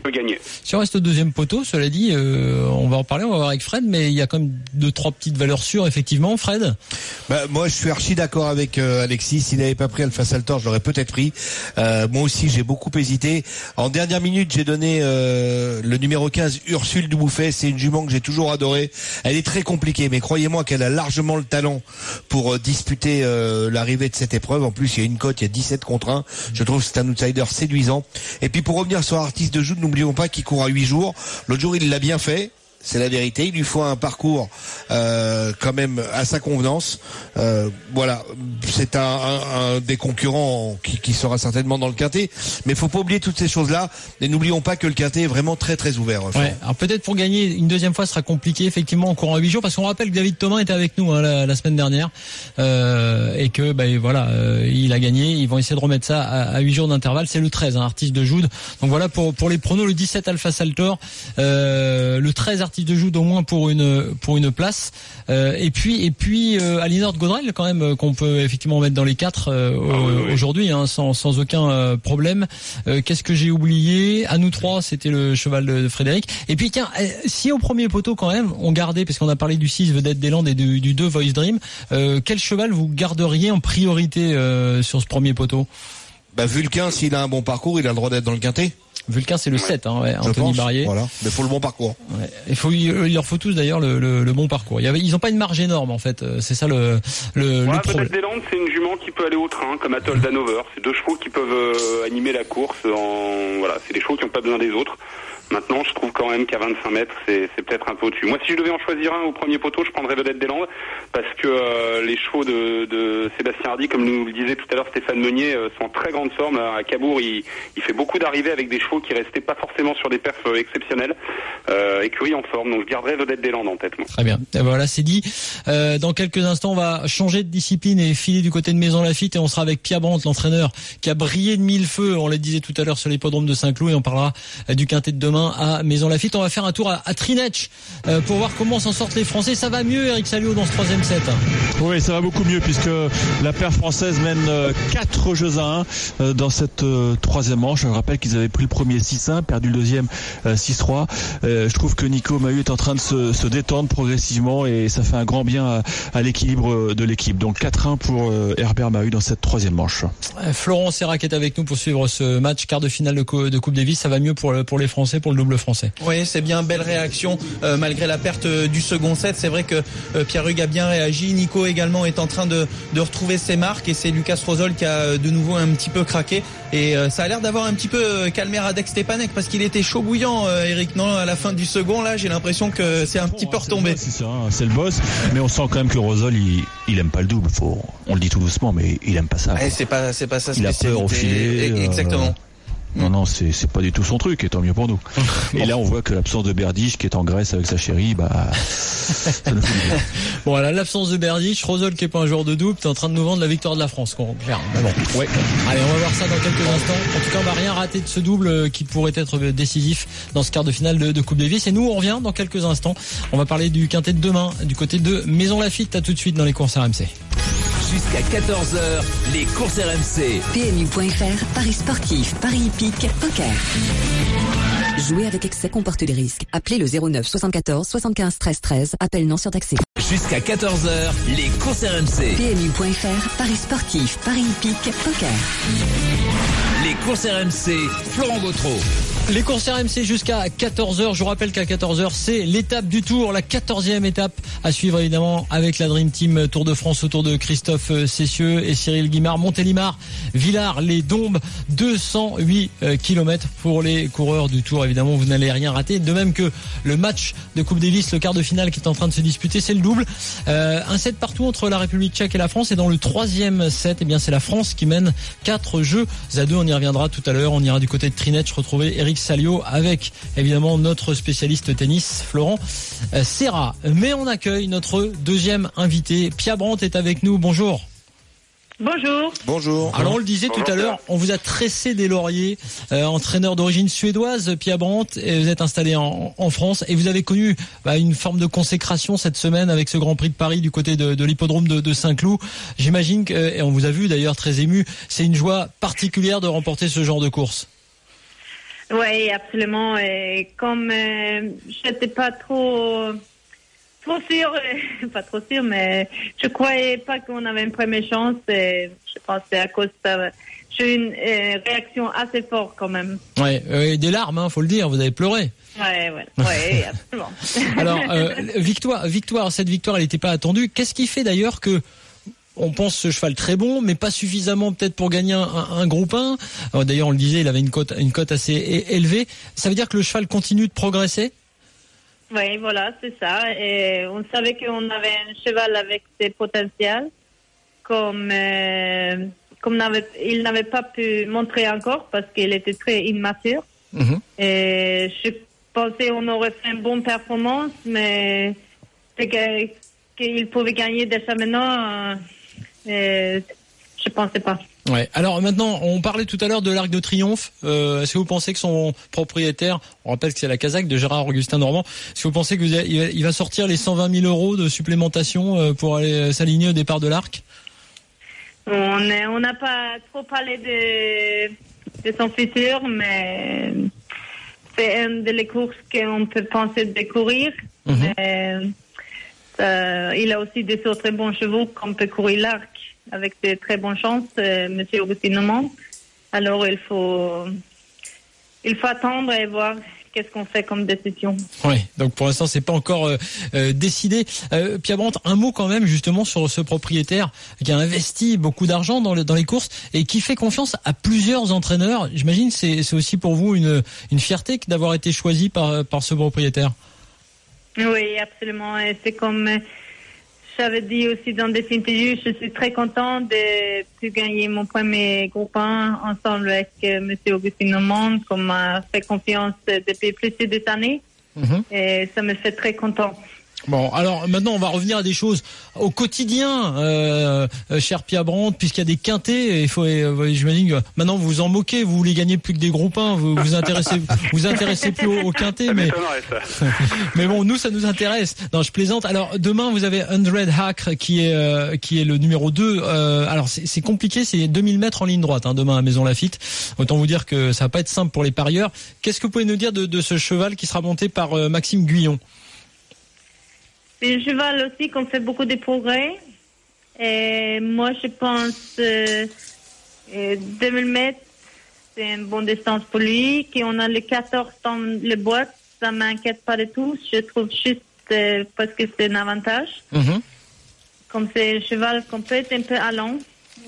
au deuxième poteau, cela dit, on va en parler, on va voir avec Fred, mais il y a quand même 2-3 petites valeurs sûres, effectivement, Fred. Moi, je suis archi d'accord avec Alexis. S'il n'avait pas pris Alpha Saltor, je l'aurais peut-être pris. Moi aussi, j'ai beaucoup hésité. En dernière minute, j'ai donné le numéro 15, Ursule Dubouffet. C'est une jument que j'ai toujours adorée. Elle est très compliquée, mais croyez-moi qu'elle a largement le talent pour disputer l'arrivée de cette épreuve. En plus, il y a une cote, il y a 17 contre 1. Je trouve que c'est un outsider séduisant. Et puis pour revenir sur Artiste de Joute, n'oublions pas qu'il court à 8 jours. L'autre jour, il l'a bien fait. C'est la vérité. Il lui faut un parcours quand même à sa convenance. Voilà, c'est un des concurrents qui sera certainement dans le Quintet. Mais il faut pas oublier toutes ces choses-là. Et n'oublions pas que le Quintet est vraiment très très ouvert. Ouais. Alors peut-être pour gagner une deuxième fois, ce sera compliqué effectivement en courant à 8 jours, parce qu'on rappelle que David Thomas était avec nous la semaine dernière et que il a gagné. Ils vont essayer de remettre ça à 8 jours d'intervalle. C'est le 13, Artiste de Joude. Donc voilà pour les pronos. Le 17 Alpha Saltor, le 13 Artiste de Joude au moins pour une place. Et puis Aliénor de Gaudrel quand même qu'on peut effectivement mettre dans les 4 aujourd'hui sans aucun problème. Qu'est-ce que j'ai oublié? À nous 3, c'était le cheval de Frédéric. Et puis tiens, si au premier poteau quand même on gardait, parce qu'on a parlé du 6 Vedette des Landes et du 2 Voice Dream, quel cheval vous garderiez en priorité sur ce premier poteau? Vulcain, s'il a un bon parcours, il a le droit d'être dans le Quintet. Vulcain, c'est le 7, Anthony Barrier. Voilà, mais faut le bon parcours. Ouais. Il leur faut tous d'ailleurs le bon parcours. Ils ont pas une marge énorme en fait. C'est ça le problème. Peut-être des Landes, c'est une jument qui peut aller au train, comme Atoll d'Hanover. C'est 2 chevaux qui peuvent animer la course. C'est des chevaux qui n'ont pas besoin des autres. Maintenant, je trouve quand même qu'à 25 mètres, c'est peut-être un peu au-dessus. Moi, si je devais en choisir un au premier poteau, je prendrais Vedette des Landes, parce que les chevaux de Sébastien Hardy, comme nous le disait tout à l'heure Stéphane Meunier, sont en très grande forme. À Cabourg, il fait beaucoup d'arrivées avec des chevaux qui restaient pas forcément sur des perfs exceptionnels. Écurie en forme, donc je garderais Vedette des Landes en tête. Moi. Très bien. Et voilà, c'est dit. Dans quelques instants, on va changer de discipline et filer du côté de Maison Lafitte, et on sera avec Pierre Brandt, l'entraîneur qui a brillé de mille feux, on le disait tout à l'heure, sur l'hippodrome de Saint-Cloud, et on parlera du Quintet de demain à Maison Lafitte. On va faire un tour à Trinech pour voir comment s'en sortent les Français. Ça va mieux, Eric Salio, dans ce 3e set? Oui, ça va beaucoup mieux, puisque la paire française mène 4 jeux à 1 dans cette 3e manche. Je rappelle qu'ils avaient pris le premier 6-1, perdu le deuxième 6-3. Je trouve que Nico Mahut est en train de se détendre progressivement, et ça fait un grand bien à l'équilibre de l'équipe. Donc 4-1 pour Herbert Mahut dans cette 3e manche. Florent Serrac est avec nous pour suivre ce match quart de finale de Coupe Davis. Ça va mieux pour les Français, pour le double français. Oui, c'est bien, belle réaction malgré la perte du second set. C'est vrai que Pierre-Hugues a bien réagi. Nico également est en train de retrouver ses marques et c'est Lukas Rosol qui a de nouveau un petit peu craqué. Et ça a l'air d'avoir un petit peu calmé Radek Stepanek parce qu'il était chaud bouillant, Eric, non, à la fin du second. Là, j'ai l'impression que c'est un petit peu retombé. C'est le boss, mais on sent quand même que Rosol, il aime pas le double. On le dit tout doucement, mais il aime pas ça. C'est pas sa spécialité. Il a peur au filet. Exactement. Non, c'est pas du tout son truc, et tant mieux pour nous. Bon. Et là, on voit que l'absence de Berdych, qui est en Grèce avec sa chérie, ça nous fait bien. Bon, voilà, l'absence de Berdych, Rosol qui est pas un joueur de double, t'es en train de nous vendre la victoire de la France, quoi. Mais bon. Ouais. Allez, on va voir ça dans quelques instants. En tout cas, on va rien rater de ce double qui pourrait être décisif dans ce quart de finale de Coupe Davis. Et nous, on revient dans quelques instants. On va parler du quintet de demain, du côté de Maison Lafitte. À tout de suite dans les courses RMC. Jusqu'à 14h, les courses RMC. PMU.fr, Paris sportif, Paris hippique, poker. Jouer avec excès comporte des risques. Appelez le 09 74 75 13 13. Appel non surtaxé. Jusqu'à 14h, les courses RMC. PMU.fr, Paris sportif, Paris hippique, poker. Les courses RMC, Florent Gautreau. Les courses RMC jusqu'à 14h. Je vous rappelle qu'à 14h, c'est l'étape du Tour, la 14e étape à suivre évidemment avec la Dream Team Tour de France autour de Christophe Cessieux et Cyril Guimard. Montélimar, Villars, les Dombes, 208 km pour les coureurs du Tour. Évidemment, vous n'allez rien rater. De même que le match de Coupe Davis, le quart de finale qui est en train de se disputer, c'est le double. Un set partout entre la République tchèque et la France. Et dans le troisième set, c'est la France qui mène 4 jeux à 2. On y reviendra tout à l'heure. On ira du côté de Trinech retrouver Eric Salio avec évidemment notre spécialiste tennis Florent Serra. Mais on accueille notre deuxième invité. Pia Brandt est avec nous. Bonjour. Bonjour. Bonjour. Alors on le disait tout à l'heure, on vous a tressé des lauriers, entraîneur d'origine suédoise, Pia Brandt, et vous êtes installé en France et vous avez connu une forme de consécration cette semaine avec ce Grand Prix de Paris du côté de l'hippodrome de Saint-Cloud. J'imagine que, et on vous a vu d'ailleurs très ému, c'est une joie particulière de remporter ce genre de course. Oui, absolument. Et comme j'étais pas trop sûre, pas trop sûre, mais je croyais pas qu'on avait une première chance. Et je pense que c'est à cause de ça. J'ai eu une réaction assez forte quand même. Ouais, des larmes, faut le dire. Vous avez pleuré. Ouais, absolument. Alors, victoire. Cette victoire, elle n'était pas attendue. Qu'est-ce qui fait d'ailleurs que on pense ce cheval très bon, mais pas suffisamment peut-être pour gagner un groupe 1. D'ailleurs, on le disait, il avait une cote assez élevée. Ça veut dire que le cheval continue de progresser ? Oui, voilà, c'est ça. Et on savait qu'on avait un cheval avec ses potentiels, comme il n'avait pas pu montrer encore parce qu'il était très immature. Mm-hmm. Et je pensais qu'on aurait fait une bonne performance, mais c'est qu'il pouvait gagner déjà maintenant. Je pensais pas. Ouais. Alors maintenant, on parlait tout à l'heure de l'Arc de Triomphe. Est-ce que vous pensez que son propriétaire, on rappelle que c'est la Kazakh de Gérard Augustin Normand, est-ce que vous pensez qu'il va sortir les 120 000 euros de supplémentation pour aller s'aligner au départ de l'Arc ? On n'a pas trop parlé de son futur, mais c'est une des courses qu'on peut penser de courir. Mm-hmm. Il a aussi des autres très bons chevaux qu'on peut courir l'Arc avec de très bonnes chances, Monsieur Augustin Normand. Alors il faut attendre et voir qu'est-ce qu'on fait comme décision. Oui, donc pour l'instant c'est pas encore décidé. Pia Brandt, un mot quand même justement sur ce propriétaire qui a investi beaucoup d'argent dans les courses et qui fait confiance à plusieurs entraîneurs. J'imagine c'est aussi pour vous une fierté d'avoir été choisi par ce propriétaire. Oui, absolument. Et c'est comme j'avais dit aussi dans des interviews, je suis très contente de pu gagner mon premier groupe 1 ensemble avec Monsieur Augustin Normand, qui m'a fait confiance depuis plusieurs années. Mm-hmm. Et ça me fait très content. Bon, alors maintenant on va revenir à des choses au quotidien, cher Pia Brandt, puisqu'il y a des quintés. Il faut, j'imagine que maintenant vous vous en moquez, vous voulez gagner plus que des groupes 1, vous vous intéressez plus aux quintés, mais bon, nous ça nous intéresse. Non, je plaisante. Alors demain vous avez 100 Hack qui est le numéro 2. Alors c'est compliqué, c'est 2000 mètres en ligne droite demain à Maison Lafitte. Autant vous dire que ça va pas être simple pour les parieurs. Qu'est-ce que vous pouvez nous dire de ce cheval qui sera monté par Maxime Guyon? C'est un cheval aussi qu'on fait beaucoup de progrès. Et moi, je pense 2000 mètres, c'est une bonne distance pour lui. Qu'on a les 14 dans les boîtes, ça m'inquiète pas du tout. Je trouve juste parce que c'est un avantage. Comme c'est un cheval qu'on peut être un peu allant.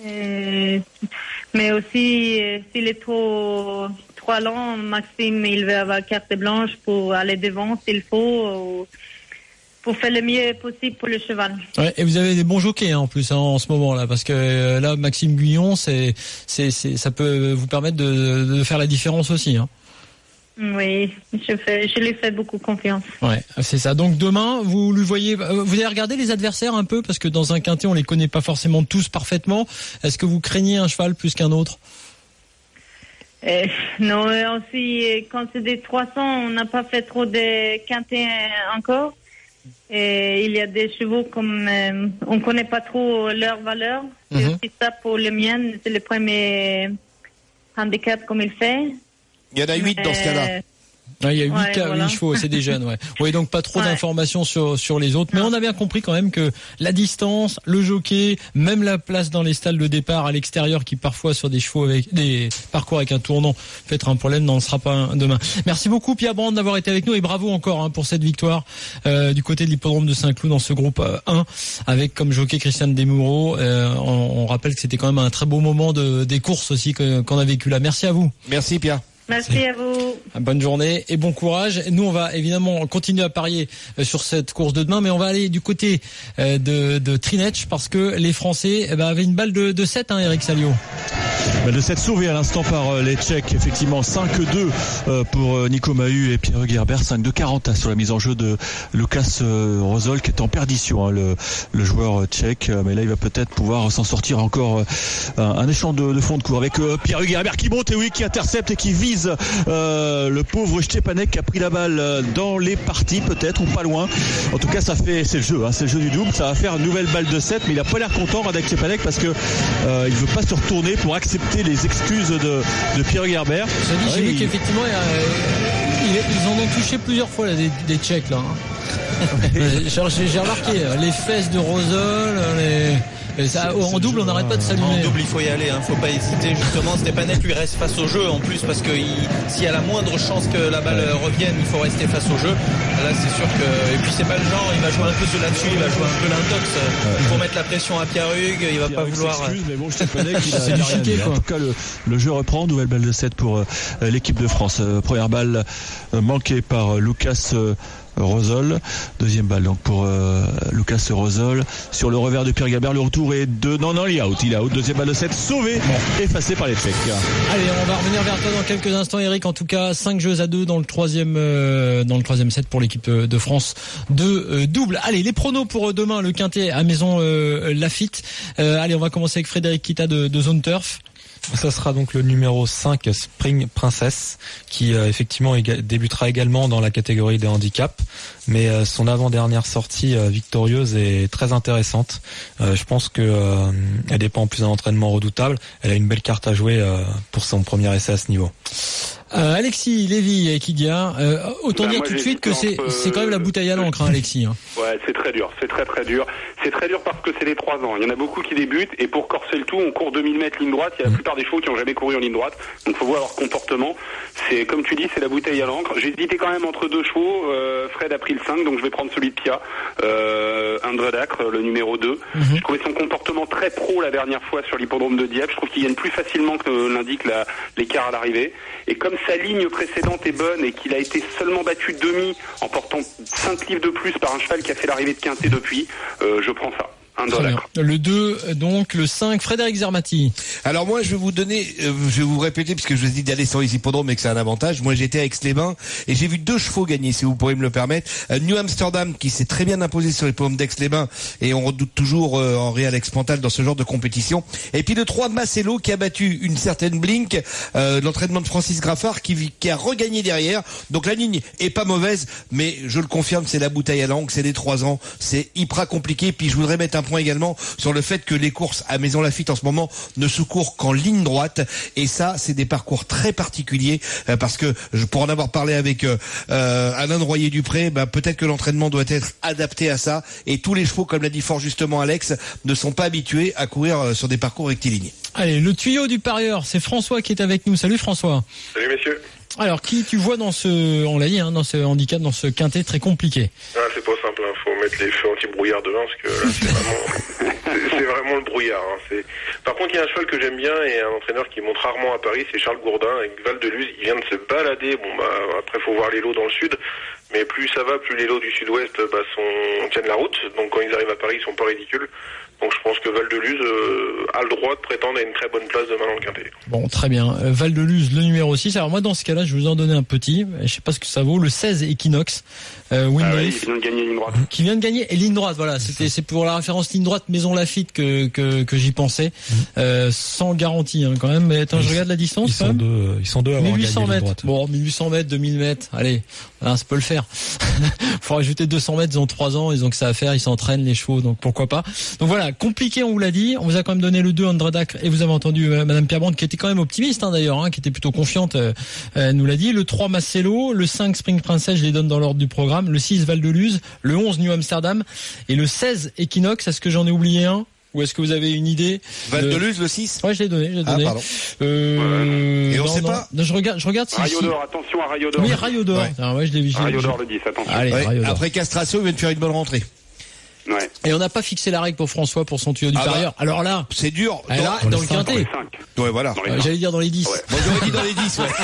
Mais aussi, s'il est trop lent, Maxime, il va avoir carte blanche pour aller devant s'il faut, pour faire le mieux possible pour le cheval. Ouais, et vous avez des bons jockeys en plus en ce moment-là, parce que là, Maxime Guyon, ça peut vous permettre de faire la différence aussi. Hein. Oui, je lui fais beaucoup confiance. Ouais, c'est ça. Donc demain, vous allez regarder les adversaires un peu, parce que dans un quintet, on les connaît pas forcément tous parfaitement. Est-ce que vous craignez un cheval plus qu'un autre? Non, aussi, quand c'est des 300, on n'a pas fait trop de quintets encore. Et il y a des chevaux comme on connaît pas trop leur valeur. C'est aussi ça pour les miennes, c'est le premier handicap comme il fait. Il y en a 8 dans ce cas-là. Ouais, il y a 8 chevaux, c'est des jeunes, ouais. Oui, donc pas trop d'informations sur les autres, mais on a bien compris quand même que la distance, le jockey, même la place dans les stalles de départ à l'extérieur, qui parfois sur des chevaux avec des parcours avec un tournant peut être un problème, n'en sera pas un demain. Merci beaucoup Pierre Brand d'avoir été avec nous, et bravo encore pour cette victoire du côté de l'hippodrome de Saint-Cloud dans ce groupe 1 avec comme jockey Christiane Desmoureaux. On rappelle que c'était quand même un très beau moment des courses aussi qu'on a vécu là. Merci à vous. Merci Pierre. Merci à vous. Bonne journée et bon courage. Nous, on va évidemment continuer à parier sur cette course de demain, mais on va aller du côté de Trinech, parce que les Français avaient une balle de 7, Eric Salio. De 7 sauvés à l'instant par les Tchèques, effectivement 5-2 pour Nico Mahut et Pierre Gerber, 5-2 40 sur la mise en jeu de Lukas Rosol, qui est en perdition, le joueur tchèque, mais là il va peut-être pouvoir s'en sortir encore. Un échange de fond de cours avec Pierre Gerber qui monte et qui intercepte et qui vise le pauvre Stepanek qui a pris la balle dans les parties, peut-être, ou pas loin. En tout cas, c'est le jeu, c'est le jeu du double. Ça va faire une nouvelle balle de 7, mais il a pas l'air content avec Stepanek, parce que il veut pas se retourner pour accepter les excuses de Pierre Gerber. J'ai vu qu'effectivement ils en ont touché plusieurs fois là, des Tchèques là. J'ai remarqué les fesses de Rosol, en double, on n'arrête pas de s'allumer. En double, il faut y aller, faut pas hésiter. Justement, Stepanek lui reste face au jeu en plus, parce que s'il y a la moindre chance que la balle revienne, il faut rester face au jeu. Là, c'est sûr que, et puis c'est pas le genre, il va jouer un peu là-dessus, il va jouer un peu l'intox pour mettre la pression à Pierre Hugues, il va pas vouloir. Mais bon, Stepanek, c'est difficile. En tout cas, le jeu reprend. Nouvelle balle de 7 pour l'équipe de France. Première balle manquée par Lukas Rosol, deuxième balle donc pour Lukas Rosol sur le revers de Pierre Gerber. Le retour est il est out, deuxième balle de 7 sauvé, effacé par les Tchèques. Allez, on va revenir vers toi dans quelques instants, Eric. En tout cas, 5-2 dans le troisième set pour l'équipe de France de double. Allez, les pronos pour demain, le quintet à Maison Lafitte. Allez, on va commencer avec Frédéric Kita de Zone Turf. Ça sera donc le numéro 5, Spring Princess, qui effectivement débutera également dans la catégorie des handicaps, mais son avant-dernière sortie victorieuse est très intéressante. Je pense que elle dépend en plus d'un entraînement redoutable. Elle a une belle carte à jouer pour son premier essai à ce niveau. Alexis Lévy et Kidia, autant dire tout de suite que c'est quand même la bouteille à l'encre, Alexis. Ouais, c'est très dur, c'est très dur. C'est très dur parce que c'est les 3 ans. Il y en a beaucoup qui débutent, et pour corser le tout, on court 2000 mètres ligne droite. Il y a la plupart des chevaux qui n'ont jamais couru en ligne droite, donc faut voir leur comportement. C'est, comme tu dis, c'est la bouteille à l'encre. J'ai hésité quand même entre 2 chevaux. Fred a pris le 5, donc je vais prendre celui de Pia, André Dacre, le numéro 2. Je trouvais son comportement très pro la dernière fois sur l'hippodrome de Dieppe. Je trouve qu'il gagne plus facilement que l'indique l'écart à l'arrivée. Et comme sa ligne précédente est bonne et qu'il a été seulement battu demi en portant 5 livres de plus par un cheval qui a fait l'arrivée de quintet depuis, je prends ça. Le 2, donc le 5, Frédéric Zermati. Alors moi je vais vous répéter, puisque je vous ai dit d'aller sur les hippodromes et que c'est un avantage. Moi j'étais à Aix-les-Bains et j'ai vu 2 chevaux gagner, si vous pourrez me le permettre. New Amsterdam, qui s'est très bien imposé sur l'hippodrome d'Aix-les-Bains, et on redoute toujours Henri Alex Pantal dans ce genre de compétition. Et puis le 3, Massello, qui a battu une certaine Blink, l'entraînement de Francis Graffard, qui a regagné derrière. Donc la ligne est pas mauvaise, mais je le confirme, c'est la bouteille à l'encre, c'est les 3 ans, c'est hyper compliqué. Puis je voudrais mettre un point également sur le fait que les courses à Maison Lafitte en ce moment ne se courent qu'en ligne droite, et ça c'est des parcours très particuliers parce que pour en avoir parlé avec Alain de Royer-Dupré, peut-être que l'entraînement doit être adapté à ça, et tous les chevaux, comme l'a dit fort justement Alex, ne sont pas habitués à courir sur des parcours rectilignes. Allez, le tuyau du parieur, c'est François qui est avec nous. Salut François. Salut messieurs. Alors, qui tu vois dans ce, on l'a dit, dans ce handicap, dans ce quintet très compliqué? C'est pas simple, faut mettre les feux anti-brouillard devant, parce que là, c'est vraiment le brouillard. Par contre, il y a un cheval que j'aime bien et un entraîneur qui monte rarement à Paris, c'est Charles Gourdin avec Val de Luz. Il vient de se balader. Après, faut voir les lots dans le sud. Mais plus ça va, plus les lots du sud-ouest tiennent la route. Donc quand ils arrivent à Paris, ils sont pas ridicules. Donc je pense que Val de Luz a le droit de prétendre à une très bonne place demain dans le quintet. Bon, très bien. Val de Luz, le numéro 6. Alors moi, dans ce cas-là, je vais vous en donner un petit. Je sais pas ce que ça vaut. Le 16 Equinox. Oui, qui vient de gagner ligne droite. Qui vient de gagner et ligne droite. Voilà, c'est pour la référence ligne droite Maison Lafitte que j'y pensais. Sans garantie quand même. Mais attends, je regarde la distance. Ils sont deux à avoir gagné ligne droite. Bon, 1800 mètres, 2000 mètres. Allez, ça peut le faire. Faut rajouter 200 mètres. Ils ont 3 ans, ils ont que ça à faire. Ils s'entraînent les chevaux, donc pourquoi pas. Donc voilà. Compliqué, on vous l'a dit. On vous a quand même donné le 2 André Dacre, et vous avez entendu Madame Pierre-Brande qui était quand même optimiste d'ailleurs, qui était plutôt confiante. Elle nous l'a dit. Le 3 Marcelo, le 5 Spring Princess, je les donne dans l'ordre du programme. Le 6 Val de Luz, le 11 New Amsterdam et le 16 Equinox. Est-ce que j'en ai oublié un? Ou est-ce que vous avez une idée? Val de Luz, le 6? Ouais, je l'ai donné. Pardon. Et on sait pas? Non, je regarde si... Rayo d'Or, attention à Rayo d'Or. Oui, Rayo d'Or. Ouais. Je l'ai vu. Rayo d'Or, le 10, attention. Allez, Rayo d'Or. Après Castration, il vient de faire une bonne rentrée. Ouais. Et on n'a pas fixé la règle pour François pour son tuyau du parieur. Alors là, c'est dur. Là, dans le quintet. Ouais, voilà. J'allais dire dans les 10. Ouais. Bon, j'aurais dit dans les 10, ouais.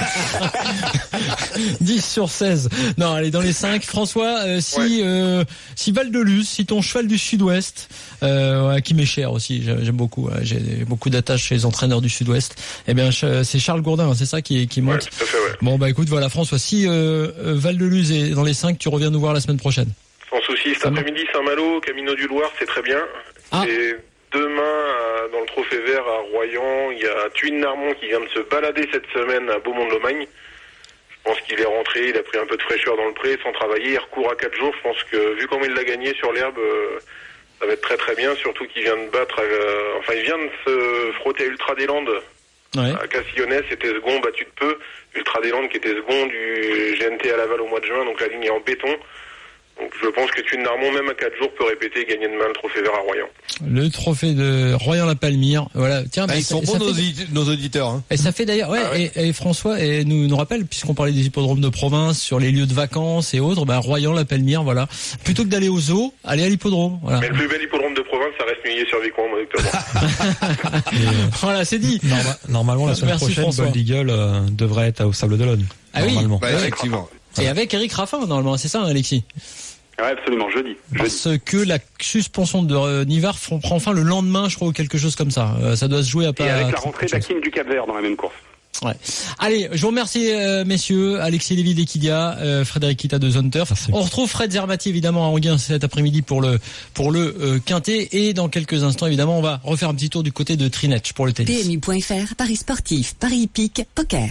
10 sur 16. Non, allez, dans les 5. François, si Val de Luz, si ton cheval du sud-ouest, qui m'est cher aussi, j'aime beaucoup, j'ai beaucoup d'attaches chez les entraîneurs du sud-ouest, c'est Charles Gourdin, c'est ça qui monte. Ouais, tout à fait, ouais. Bon, écoute, voilà, François, si Val de Luz est dans les 5, tu reviens nous voir la semaine prochaine. Sans souci, cet après-midi, Saint-Malo, Camino du Loir, c'est très bien. Et demain, dans le Trophée Vert à Royan, il y a Thuin Narmont qui vient de se balader cette semaine à Beaumont-de-Lomagne. Je pense qu'il est rentré, il a pris un peu de fraîcheur dans le pré sans travailler, il recourt à 4 jours. Je pense que vu comment il l'a gagné sur l'herbe, ça va être très très bien, surtout qu'il vient de battre, il vient de se frotter à Ultra des Landes. Ouais. À Cassillonnais, c'était second, battu de peu. Ultra des Landes qui était second du GNT à Laval au mois de juin, donc la ligne est en béton. Donc je pense que Thuin Narmont, même à 4 jours, peut répéter et gagner demain le Trophée Vert à Royan. Le trophée de Royan-la-Palmyre, voilà. Tiens, ils sont bons nos auditeurs. Hein. Et ça fait d'ailleurs, et François nous rappelle, puisqu'on parlait des hippodromes de province, sur les lieux de vacances et autres, Royan-la-Palmyre, voilà. Plutôt que d'aller au zoo, allez à l'hippodrome. Voilà. Mais le plus bel hippodrome de province, ça reste Nuillé-sur-Vicomte, mon docteur. Voilà, c'est dit. Normalement, la semaine prochaine, Bold Eagle devrait être au Sable d'Olonne. Ah normalement. Oui, effectivement. Et avec Eric Raffin, normalement, c'est ça, Alexis? Ouais, absolument, jeudi. Parce que la suspension de Nivard prend fin le lendemain, je crois, ou quelque chose comme ça. Ça doit se jouer à pas. Et avec la rentrée d'Akim du Cap-Vert dans la même course. Ouais. Allez, je vous remercie, messieurs. Alexis Lévy d'Equidia, Frédéric Kita de Zone Turf. On retrouve Fred Zermati, évidemment, à Anguin cet après-midi pour le quintet. Et dans quelques instants, évidemment, on va refaire un petit tour du côté de Trinech pour le tennis. PMU.fr, Paris sportif, Paris hippique, poker.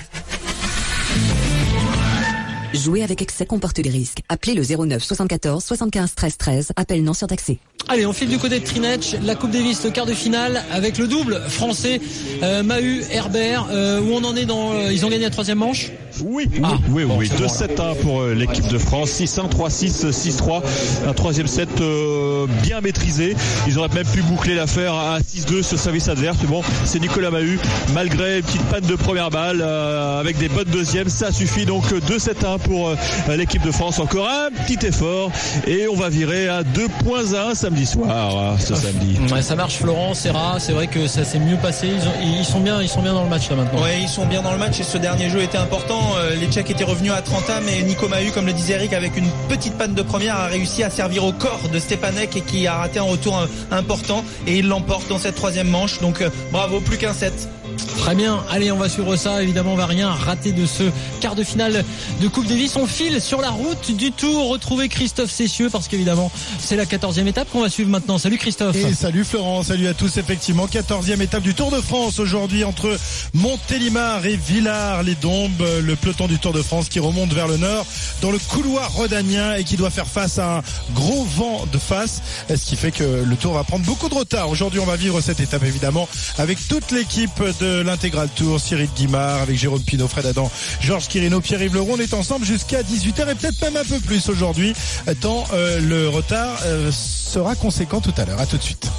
Jouer avec excès comporte des risques. Appelez le 09 74 75 13 13. Appel non surtaxé. Allez, on file du côté de Trinech, la Coupe Davis, le quart de finale, avec le double français, Mahut, Herbert, où on en est ils ont gagné la troisième manche? Oui. 2-7-1 pour l'équipe de France, 6-1, 3-6, 6-3, un troisième set bien maîtrisé. Ils auraient même pu boucler l'affaire à 6-2 sur service adverse. Mais bon, c'est Nicolas Mahut, malgré une petite panne de première balle, avec des bonnes deuxièmes, ça suffit. Donc 2-7-1 pour l'équipe de France. Encore un petit effort et on va virer à 2.1 samedi soir, ce samedi. Ouais, ça marche, Florent, Serra. C'est vrai que ça s'est mieux passé. Ils sont bien dans le match là maintenant. Ouais, ils sont bien dans le match et ce dernier jeu était important. Les Tchèques étaient revenus à 30 âmes et Nico Mahut, comme le disait Eric, avec une petite panne de première, a réussi à servir au corps de Stepanek et qui a raté un retour important et il l'emporte dans cette troisième manche. Donc bravo, plus qu'un set. Très bien, allez, on va suivre ça. Évidemment, on va rien rater de ce quart de finale de Coupe Davis. On file sur la route du Tour, retrouver Christophe Cessieux, parce qu'évidemment, c'est la 14e étape qu'on va suivre maintenant. Salut Christophe. Et salut Florent, salut à tous. Effectivement, 14e étape du Tour de France aujourd'hui entre Montélimar et Villars-les-Dombes. Le peloton du Tour de France qui remonte vers le nord dans le couloir rhodanien et qui doit faire face à un gros vent de face, ce qui fait que le Tour va prendre beaucoup de retard. Aujourd'hui, on va vivre cette étape évidemment avec toute l'équipe de l'Intégral Tour, Cyril Guimard, avec Jérôme Pinault, Fred Adam, Georges Quirino, Pierre-Yves Leroux. On est ensemble jusqu'à 18h et peut-être même un peu plus aujourd'hui, tant le retard sera conséquent tout à l'heure. À tout de suite.